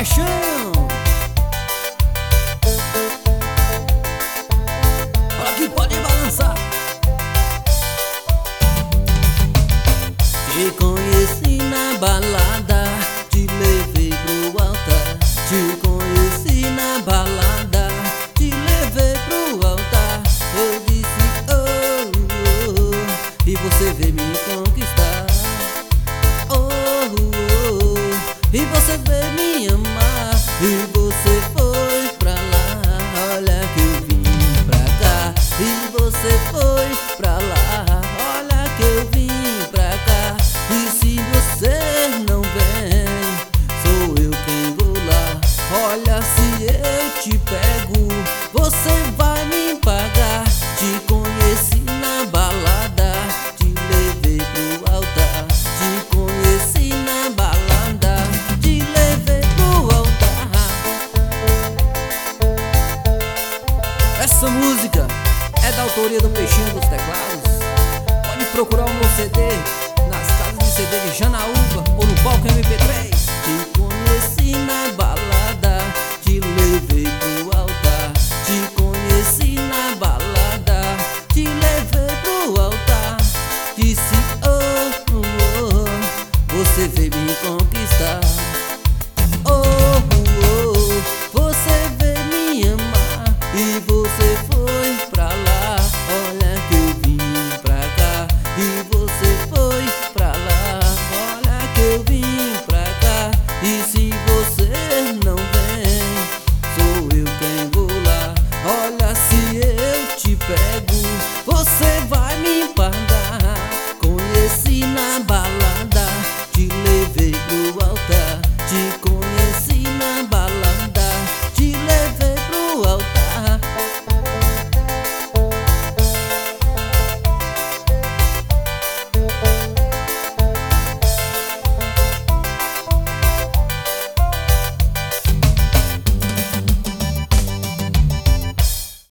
paixão. Olha que pode balançar. Te conheci na balada, te levei pro altar. Te conheci na balada, te levei pro altar. Eu disse oh, oh, oh, e você veio me conquistar. Oh, oh, oh, e você veio me amar. E você foi pra lá, olha que eu vim pra cá. E você foi pra lá, olha que eu vim pra cá. E se você não vem, sou eu quem vou lá. Olha, se eu te pego, você vai me pagar. Te conheci na balada, te levei pro altar. Te conheci na balada, te levei pro altar. Essa música é da autoria do Peixinho dos Teclados. Pode procurar o meu CD nas casas de CD de Janaúba ou no palco MP3. Te conheci na balada, te levei pro altar. Te conheci na balada, te levei pro altar. Disse oh, oh, oh, você veio me conquistar.